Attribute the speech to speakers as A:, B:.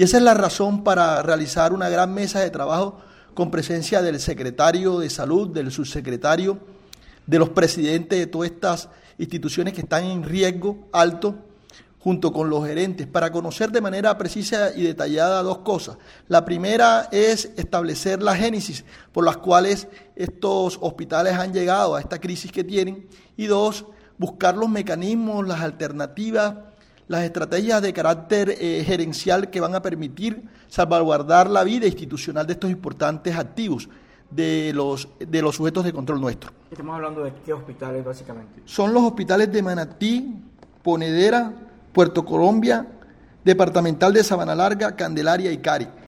A: Y esa es la razón para realizar una gran mesa de trabajo con presencia del secretario de Salud, del subsecretario, de los presidentes de todas estas instituciones que están en riesgo alto, junto con los gerentes, para conocer de manera precisa y detallada dos cosas. La primera es establecer la génesis por las cuales estos hospitales han llegado a esta crisis que tienen, y dos, buscar los mecanismos, las alternativas, las estrategias de carácter gerencial que van a permitir salvaguardar la vida institucional de estos importantes activos de los sujetos de control nuestro.
B: Estamos hablando de qué hospitales básicamente.
A: Son los hospitales de Manatí, Ponedera, Puerto Colombia, Departamental de Sabana Larga, Candelaria y Cari.